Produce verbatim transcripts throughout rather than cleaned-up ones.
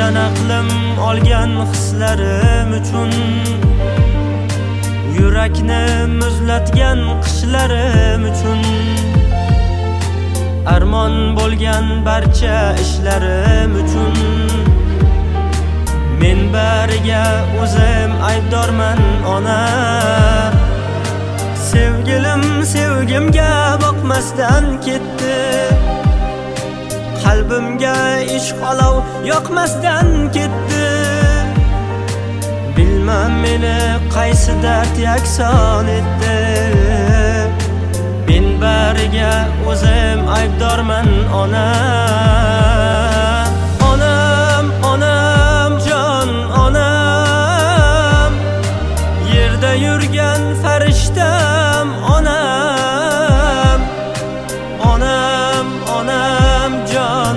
men aqlim olgan hislarim uchun, yurakni muzlatgan qishlarim uchun, armon bo'lgan barcha ishlarim uchun, men bariga o'zim aybdorman ona. Sevgilim sevgimga boqmasdan ketdi, qalbimga ishq olov yoqmasdan ketdi. Bilmam meni qaysi dard yakson etdi, men bariga o'zim aybdorman ona. Onam, onam, jon onam, yerda yurgan farishtam onam. Onam, onam, jon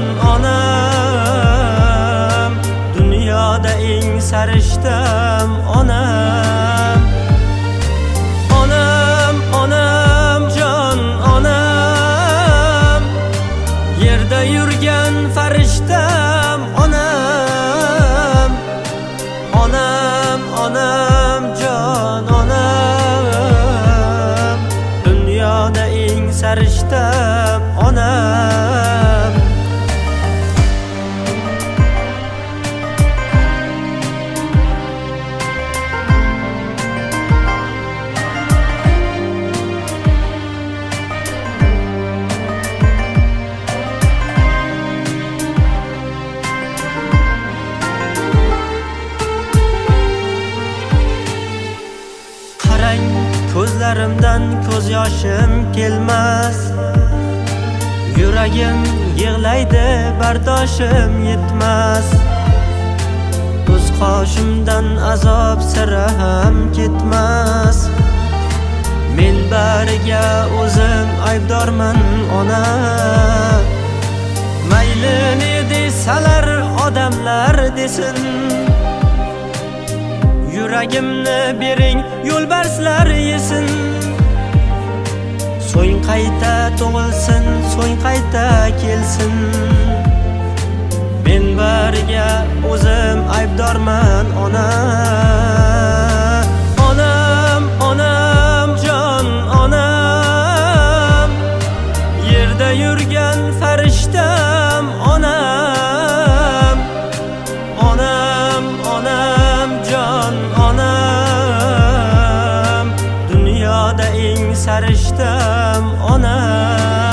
onam, dunyoda eng sarishtam onam. Onam, onam, jon onam, yerda yurgan farishtam onam. Onam, onam, jon onam, dunyoda eng sarishtam onam. Qarang, ko'zlarimdan ko'z yoshim kelmas, yuragim yig'laydi, bardoshim yetmas. Ko'z qoshimdan azob sira ham ketmas, men bariga o'zim aybdorman ona. Mayli ne desalar odamlar desin, yuragimni bering yo'lbarslar yesin. So'ng qayta tug'ilsin, so'ng qayta kelsin, men bariga o'zim aybdorman ona. Onam, onam, jon onam, yerda yurgan farishtam onam. Onam, onam, jon onam, dunyoda eng sarishtam onam.